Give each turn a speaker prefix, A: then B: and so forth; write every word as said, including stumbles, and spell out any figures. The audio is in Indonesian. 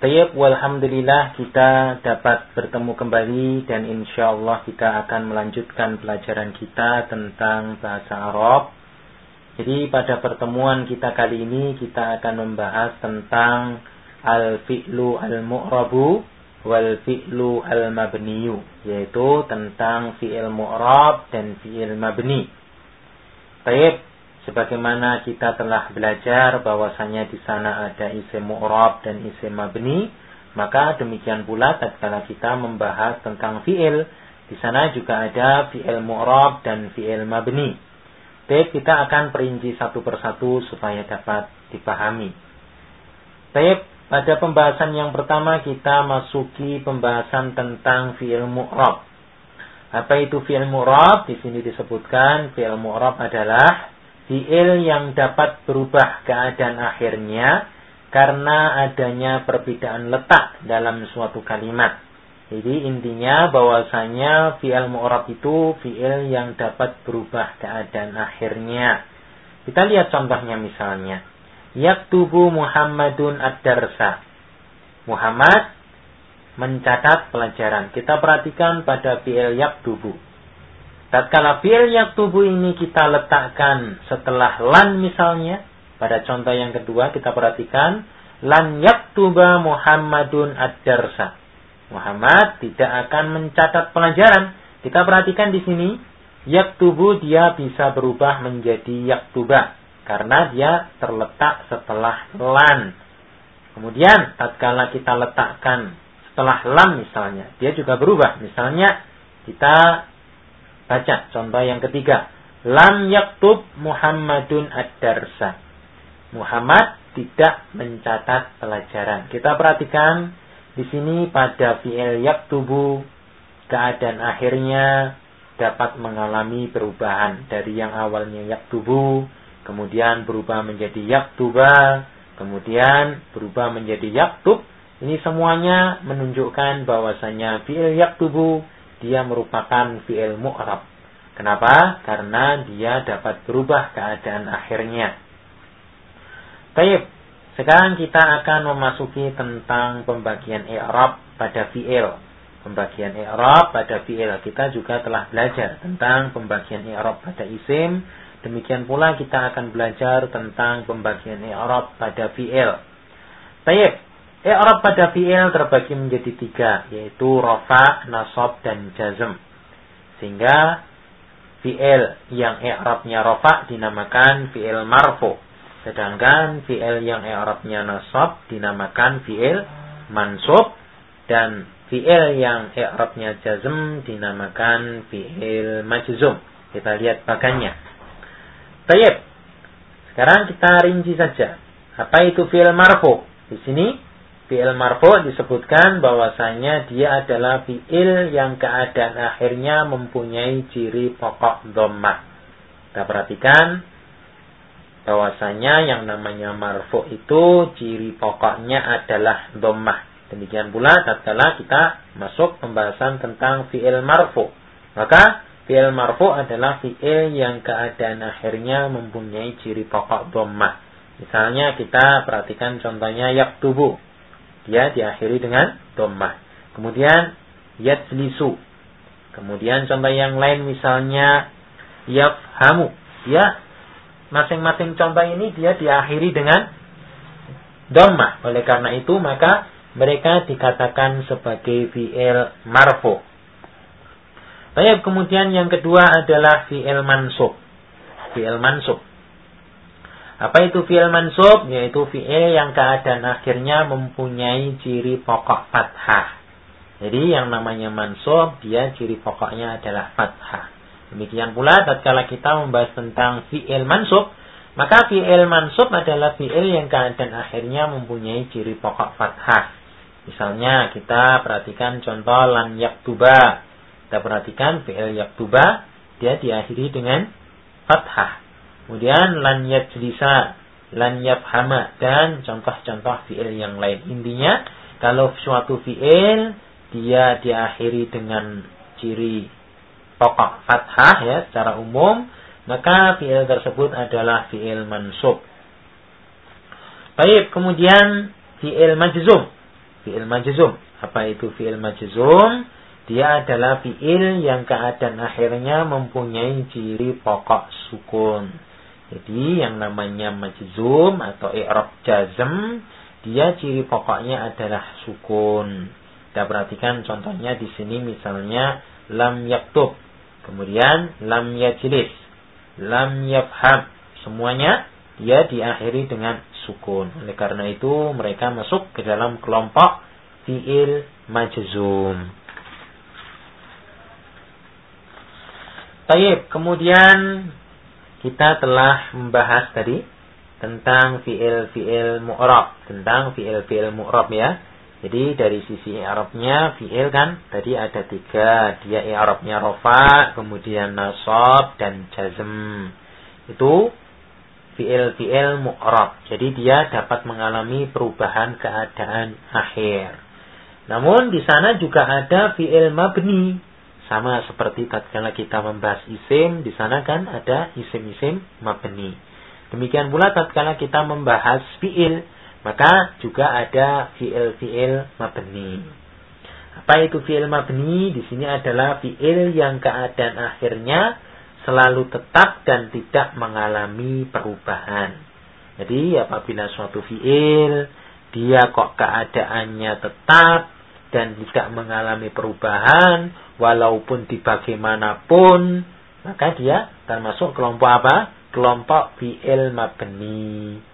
A: Tayyib, walhamdulillah kita dapat bertemu kembali dan insyaallah kita akan melanjutkan pelajaran kita tentang bahasa Arab. Jadi pada pertemuan kita kali ini kita akan membahas tentang al-fi'lu al-mu'rabu wal fi'lu al-mabniyu, yaitu tentang fi'il mu'rab dan fi'il mabni. Tayyib, sebagaimana kita telah belajar bahwasanya di sana ada isim mu'rab dan isim mabni, maka demikian pula tatkala kita membahas tentang fi'il, di sana juga ada fi'il mu'rab dan fi'il mabni. Baik, kita akan perinci satu persatu supaya dapat dipahami. Baik, pada pembahasan yang pertama kita masuki pembahasan tentang fi'il mu'rab. Apa itu fi'il mu'rab? Di sini disebutkan fi'il mu'rab adalah fi'il yang dapat berubah keadaan akhirnya karena adanya perbedaan letak dalam suatu kalimat. Jadi intinya bahwasanya fi'il mu'rab itu fi'il yang dapat berubah keadaan akhirnya. Kita lihat contohnya misalnya. Yaktubu Muhammadun ad-darsa. Muhammad mencatat pelajaran. Kita perhatikan pada fi'il yaktubu. Tatkala fi'il yaktubu ini kita letakkan setelah lan misalnya, pada contoh yang kedua kita perhatikan lan yaktuba Muhammadun ad-darsa. Muhammad tidak akan mencatat pelajaran. Kita perhatikan di sini yaktubu dia bisa berubah menjadi yaktuba karena dia terletak setelah lan. Kemudian tatkala kita letakkan setelah lam misalnya, dia juga berubah. Misalnya kita baca contoh yang ketiga. Lam yaktub Muhammadun ad-darsa. Muhammad tidak mencatat pelajaran. Kita perhatikan di sini pada fi'il yaktubu keadaan akhirnya dapat mengalami perubahan dari yang awalnya yaktubu, kemudian berubah menjadi yaktuba, kemudian berubah menjadi yaktub. Ini semuanya menunjukkan bahwasanya fi'il yaktubu dia merupakan fi'il mu'rab. Kenapa? Karena dia dapat berubah keadaan akhirnya. Baik, sekarang kita akan memasuki tentang pembagian i'rab pada fi'il. Pembagian i'rab pada fi'il. Kita juga telah belajar tentang pembagian i'rab pada isim. Demikian pula kita akan belajar tentang pembagian i'rab pada fi'il. Baik, i'rab pada fi'il terbagi menjadi tiga, yaitu rafa, nasab, dan jazm. Sehingga fi'il yang i'rabnya rafa dinamakan fi'il marfu, sedangkan fi'il yang i'rabnya nasab dinamakan fi'il mansub, dan fi'il yang i'rabnya jazm dinamakan fi'il majzum. Kita lihat bagannya. Baik, sekarang kita rinci saja. Apa itu fi'il marfu? Di sini fi'il marfu disebutkan bahwasanya dia adalah fi'il yang keadaan akhirnya mempunyai ciri pokok dhammah. Kita perhatikan bahwasanya yang namanya marfu itu ciri pokoknya adalah dhammah. Demikian pula tatkala kita masuk pembahasan tentang fi'il marfu. Maka fi'il marfu adalah fi'il yang keadaan akhirnya mempunyai ciri pokok dhammah. Misalnya kita perhatikan contohnya yaktubu. Dia diakhiri dengan dhammah. Kemudian yajlisu. Kemudian contoh yang lain misalnya yafhamu. Dia masing-masing contoh ini dia diakhiri dengan dhammah. Oleh karena itu maka mereka dikatakan sebagai fi'il marfu. Baik, kemudian yang kedua adalah fi'il mansub. Fi'il mansub. Apa itu fi'il mansub? Yaitu fi'il yang keadaan akhirnya mempunyai ciri pokok fathah. Jadi yang namanya mansub, dia ciri pokoknya adalah fathah. Demikian pula tatkala kita membahas tentang fi'il mansub, maka fi'il mansub adalah fi'il yang keadaan akhirnya mempunyai ciri pokok fathah. Misalnya kita perhatikan contoh lan yaktuba. Kita perhatikan fi'il yaktuba, dia diakhiri dengan fathah. Kemudian lan yajlisa, lan yafhama, dan contoh-contoh fi'il yang lain. Intinya kalau suatu fi'il dia diakhiri dengan ciri pokok fathah ya secara umum, maka fi'il tersebut adalah fi'il mansub. Baik, kemudian fi'il majzum. fi'il majzum. Apa itu fi'il majzum? Dia adalah fi'il yang keadaan akhirnya mempunyai ciri pokok sukun. Jadi yang namanya majzum atau i'rab jazm, dia ciri pokoknya adalah sukun. Kita perhatikan contohnya di sini misalnya lam yaktub, kemudian lam yajlis, lam yafham. Semuanya dia diakhiri dengan sukun. Oleh karena itu mereka masuk ke dalam kelompok fi'il majzum. Baik, kemudian kita telah membahas tadi tentang fi'il-fi'il mu'rab, tentang fi'il-fi'il mu'rab ya. Jadi dari sisi i'rabnya fi'il kan tadi ada tiga, dia i'rabnya rafa, kemudian nasab dan jazm. Itu fi'il-fi'il mu'rab. Jadi dia dapat mengalami perubahan keadaan akhir. Namun di sana juga ada fi'il mabni. Sama seperti tatkala kita membahas isim, di sana kan ada isim-isim mabni. Demikian pula tatkala kita membahas fi'il, maka juga ada fi'il-fi'il mabni. Apa itu fi'il mabni? Di sini adalah fi'il yang keadaan akhirnya selalu tetap dan tidak mengalami perubahan. Jadi apabila suatu fi'il dia kok keadaannya tetap dan tidak mengalami perubahan, walaupun di bagaimanapun, maka dia termasuk kelompok apa? Kelompok fi'il mabni.